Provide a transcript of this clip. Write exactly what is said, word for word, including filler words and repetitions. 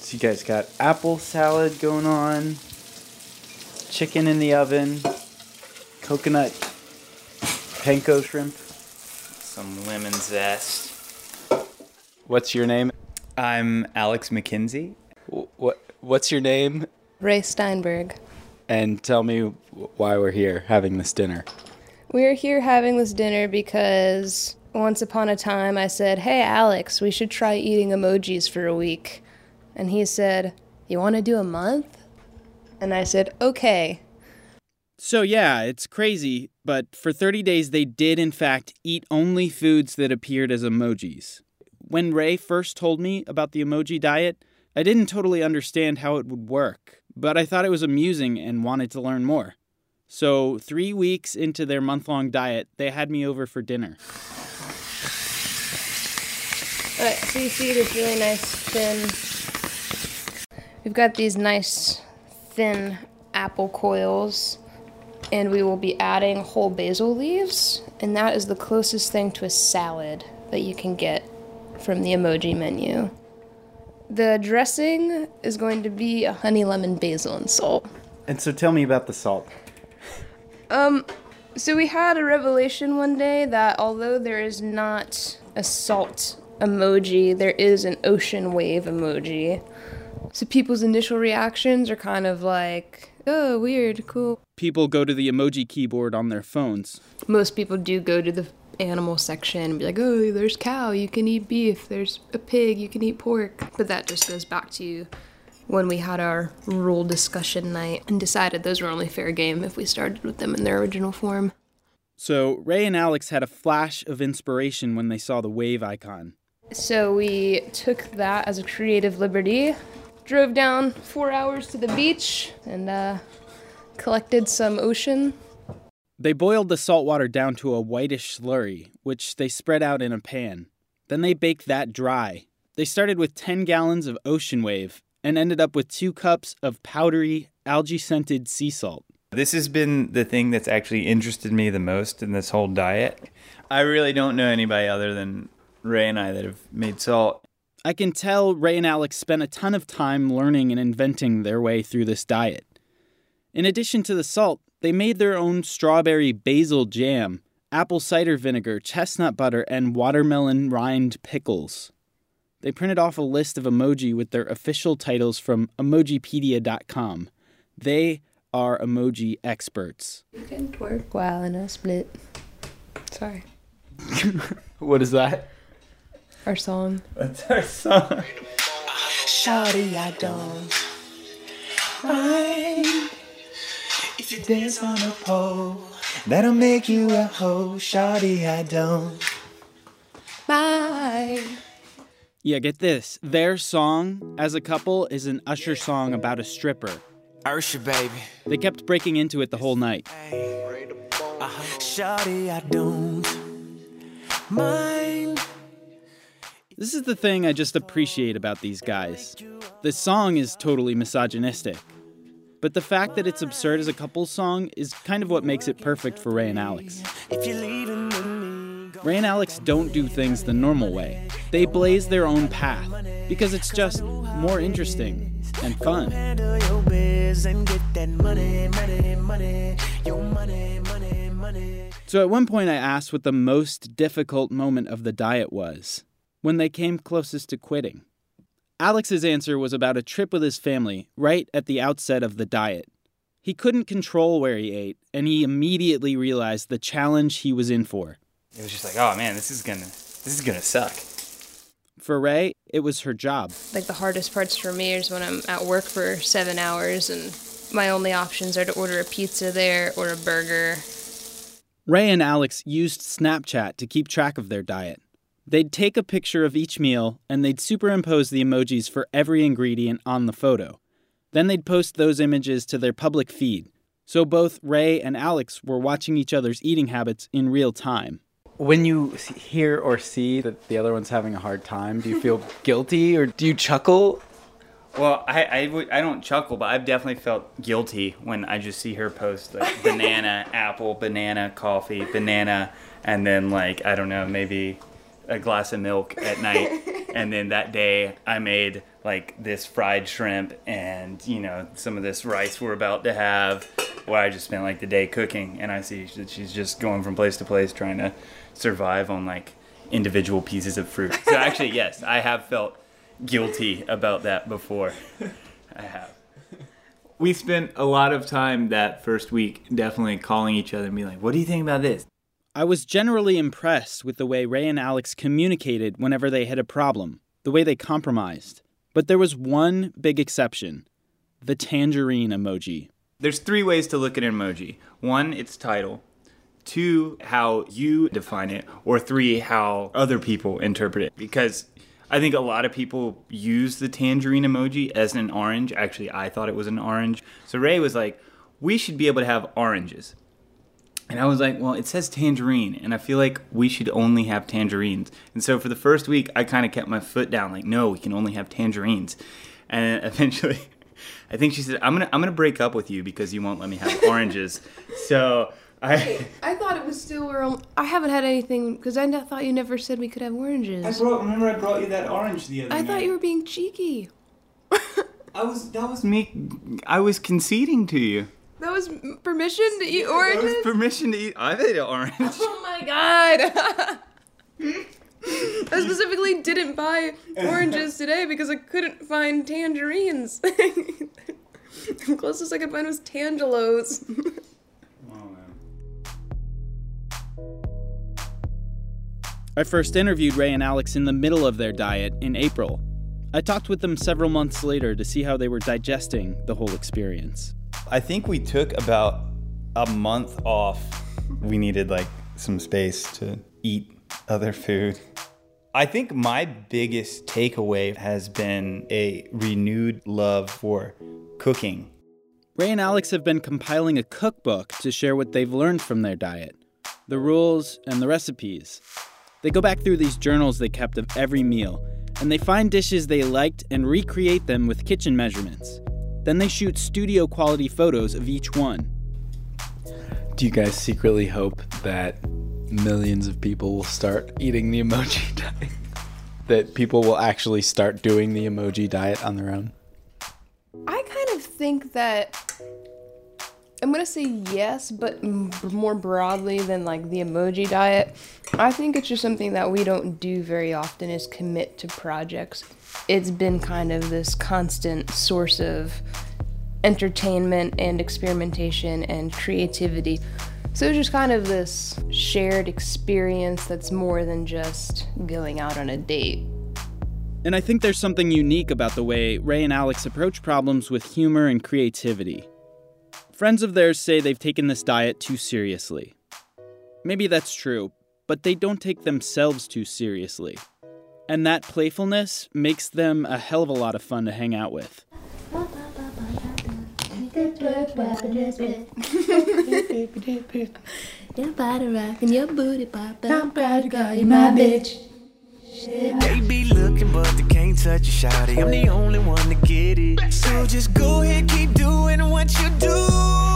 So you guys got apple salad going on, chicken in the oven, coconut panko shrimp, some lemon zest. What's your name? I'm Alex McKenzie. What What's your name? Ray Steinberg. And tell me why we're here having this dinner. We're here having this dinner because once upon a time I said, "Hey Alex, we should try eating emojis for a week." And he said, "You want to do a month?" And I said, "Okay." So yeah, it's crazy, but for thirty days they did in fact eat only foods that appeared as emojis. When Ray first told me about the emoji diet, I didn't totally understand how it would work, but I thought it was amusing and wanted to learn more. So three weeks into their month-long diet, they had me over for dinner. All right, so you see this really nice thin... We've got these nice thin apple coils, and we will be adding whole basil leaves, and that is the closest thing to a salad that you can get from the emoji menu. The dressing is going to be a honey lemon basil and salt. And so tell me about the salt. Um, so we had a revelation one day that although there is not a salt emoji, there is an ocean wave emoji. So people's initial reactions are kind of like, oh, weird, cool. People go to the emoji keyboard on their phones. Most people do go to the animal section and be like, oh, there's cow, you can eat beef. There's a pig, you can eat pork. But that just goes back to when we had our rule discussion night and decided those were only fair game if we started with them in their original form. So Ray and Alex had a flash of inspiration when they saw the wave icon. So we took that as a creative liberty, drove down four hours to the beach, and uh, collected some ocean. They boiled the salt water down to a whitish slurry, which they spread out in a pan. Then they baked that dry. They started with ten gallons of ocean wave and ended up with two cups of powdery, algae-scented sea salt. This has been the thing that's actually interested me the most in this whole diet. I really don't know anybody other than Ray and I that have made salt. I can tell Ray and Alex spent a ton of time learning and inventing their way through this diet. In addition to the salt, they made their own strawberry basil jam, apple cider vinegar, chestnut butter, and watermelon rind pickles. They printed off a list of emoji with their official titles from emojipedia dot com. They are emoji experts. You can twerk while in a split. Sorry. What is that? Our song. That's our song. Shawty, I don't mind if you dance on a pole. That'll make you a hoe. Shawty, I don't mind. Yeah, get this. Their song, as a couple, is an Usher song about a stripper. Usher, baby. They kept breaking into it the whole night. Uh-huh. Shawty, I don't mind. This is the thing I just appreciate about these guys. The song is totally misogynistic. But the fact that it's absurd as a couple's song is kind of what makes it perfect for Ray and Alex. If you're leaving with me, Ray and Alex don't do things the normal way. They blaze their own path because it's just more interesting and fun. handle your biz and get that money, money, money, your money, money, money. So at one point I asked what the most difficult moment of the diet was, when they came closest to quitting. Alex's answer was about a trip with his family right at the outset of the diet. He couldn't control where he ate, and he immediately realized the challenge he was in for. It was just like, oh man, this is gonna, this is gonna suck. For Ray, it was her job. Like the hardest parts for me is when I'm at work for seven hours and my only options are to order a pizza there or a burger. Ray and Alex used Snapchat to keep track of their diet. They'd take a picture of each meal, and they'd superimpose the emojis for every ingredient on the photo. Then they'd post those images to their public feed. So both Ray and Alex were watching each other's eating habits in real time. When you hear or see that the other one's having a hard time, do you feel guilty or do you chuckle? Well, I, I, w- I don't chuckle, but I've definitely felt guilty when I just see her post like banana, apple, banana, coffee, banana, and then like, I don't know, maybe a glass of milk at night. And then that day I made like this fried shrimp and, you know, some of this rice we're about to have, where I just spent like the day cooking. And I see that she's just going from place to place trying to survive on like individual pieces of fruit. So actually, yes, I have felt guilty about that before. I have. We spent a lot of time that first week definitely calling each other and being like, what do you think about this? I was generally impressed with the way Ray and Alex communicated whenever they had a problem, the way they compromised. But there was one big exception, the tangerine emoji. There's three ways to look at an emoji. One, its title. Two, how you define it. Or three, how other people interpret it. Because I think a lot of people use the tangerine emoji as an orange. Actually, I thought it was an orange. So Ray was like, we should be able to have oranges. And I was like, well, it says tangerine, and I feel like we should only have tangerines. And so for the first week, I kind of kept my foot down, like, no, we can only have tangerines. And eventually, I think she said, I'm gonna I'm gonna break up with you because you won't let me have oranges. So I Wait, I thought it was still where only, I haven't had anything because I n- thought you never said we could have oranges. I brought remember I brought you that orange the other I night. thought you were being cheeky. I was that was me. I was conceding to you. That was m- permission to eat oranges? That was permission to eat. I ate an orange. Oh my god. I specifically didn't buy oranges today because I couldn't find tangerines. The closest I could find was Tangelos. I first interviewed Ray and Alex in the middle of their diet in April. I talked with them several months later to see how they were digesting the whole experience. I think we took about a month off. We needed like some space to eat other food. I think my biggest takeaway has been a renewed love for cooking. Ray and Alex have been compiling a cookbook to share what they've learned from their diet, the rules and the recipes. They go back through these journals they kept of every meal, and they find dishes they liked and recreate them with kitchen measurements. Then they shoot studio-quality photos of each one. Do you guys secretly hope that millions of people will start eating the emoji diet? That people will actually start doing the emoji diet on their own? I kind of think that I'm gonna say yes, but m- more broadly than like the emoji diet. I think it's just something that we don't do very often is commit to projects. It's been kind of this constant source of entertainment and experimentation and creativity. So it's just kind of this shared experience that's more than just going out on a date. And I think there's something unique about the way Ray and Alex approach problems with humor and creativity. Friends of theirs say they've taken this diet too seriously. Maybe that's true, but they don't take themselves too seriously. And that playfulness makes them a hell of a lot of fun to hang out with. Your body rockin', your booty poppin'. I'm proud to call you my bitch. They be looking, but they can't touch you, shawty. I'm the only one to get it. So just go ahead, keep doing what you do.